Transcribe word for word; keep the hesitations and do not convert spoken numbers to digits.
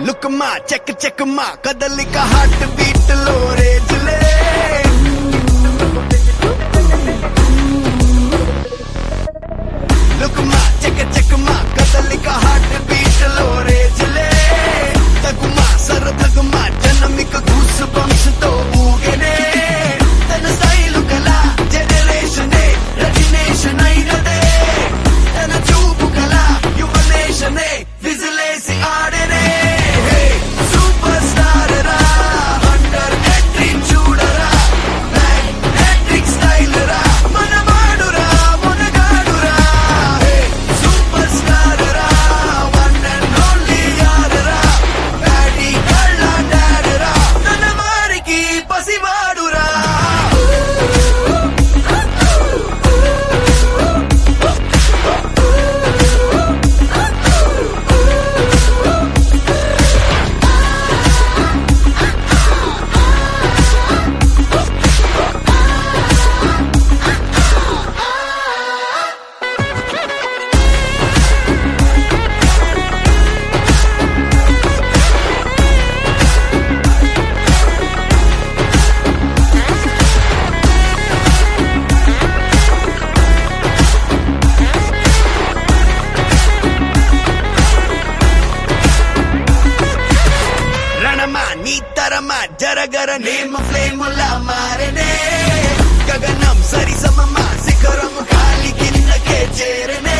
look మా check check మా కదలిక హార్ట్ బీట్ లో రేజులే లుక్ మా చెక్ చెక్ మా కదలిక హార్ట్ బీట్ లో రేజులే తగుమా సర తగుమా జనమిక గూస్ బంప్స్ తో ఊగనే తన స్టైలు కల జనరేషన్ రజినేషన్ అయినదే తన చూపు కల యువనేషన్ విజిలేసి ఆడనే సూపర్ స్టార్ రా అండర్ హ్యాట్రిక్ చూడరా హ్యాట్రిక్ స్టైల్ రా మన వాడురా మనగాడురా సూపర్ స్టార్ రా వన్ అండ్ ఓన్లీ యార్ రా బ్యాడీ కళ్ళ డాడ్ రా తన వారికి పసివాడురా రణమా నీ తరమా జరగర నేమ ఫ్లేములా మారనే గగనం సరి సమమా శిఖరం కాలి కిందకే చేరనే